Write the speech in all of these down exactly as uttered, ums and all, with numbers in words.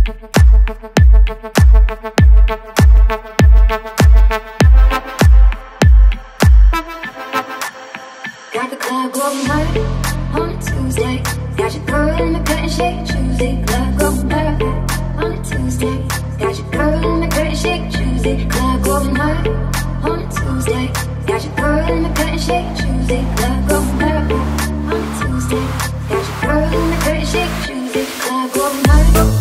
Got the club going hard on a Tuesday. Got your girl in the curtain shake Tuesday. Club going hard on a Tuesday. Got your girl in the curtain shake Tuesday. Club going hard on a Tuesday. Got your girl in the curtain shake Tuesday. Club going hard on a Tuesday. Got your girl in the curtain shake Tuesday. Club going hard.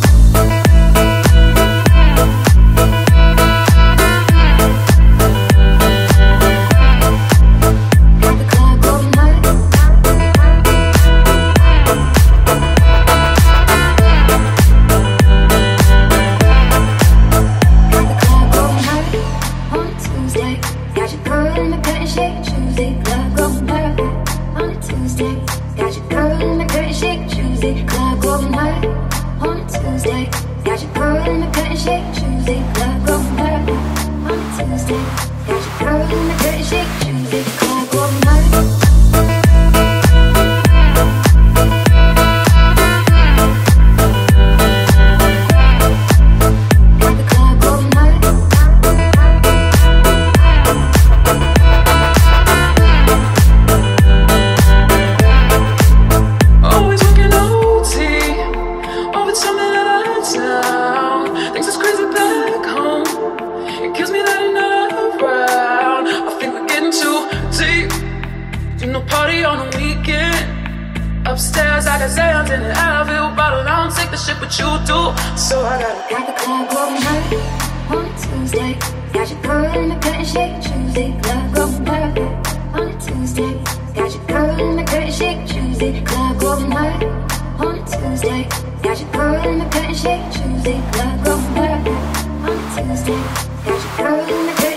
Upstairs, I got Zans in an Advil bottle. I don't take the shit, but you do. So I gotta got the club going hard on a Tuesday. Got your girl in the curtain shake Tuesday. Club going hard on a Tuesday. Got your girl in the curtain shake Tuesday. Club going hard on a Tuesday. Got your girl in the curtain shake Tuesday. Club going hard on a Tuesday. Got your girl in the curtain